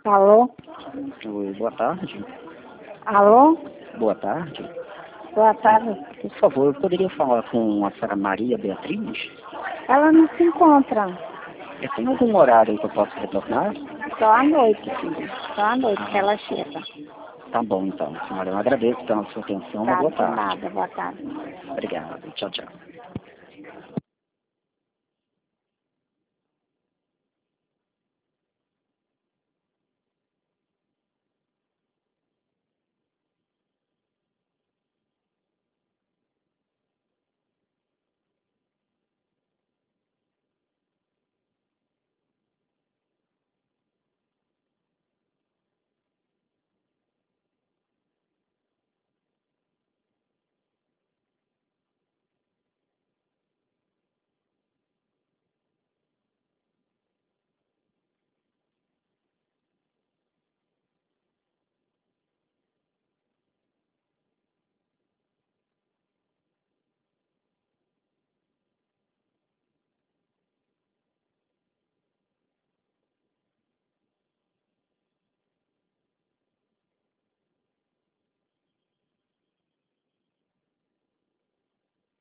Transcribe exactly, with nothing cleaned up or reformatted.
Alô? Oi, boa tarde. Alô? Boa tarde. Boa tarde. Por favor, eu poderia falar com a senhora Maria Beatriz? Ela não se encontra. Eu tenho algum horário que eu posso retornar? Só à noite, filho. Só à noite que ela chega. Tá bom, então, senhora. Eu agradeço pela sua atenção. Uma Tá, boa de tarde. nada. Boa tarde. Obrigado. Tchau, tchau.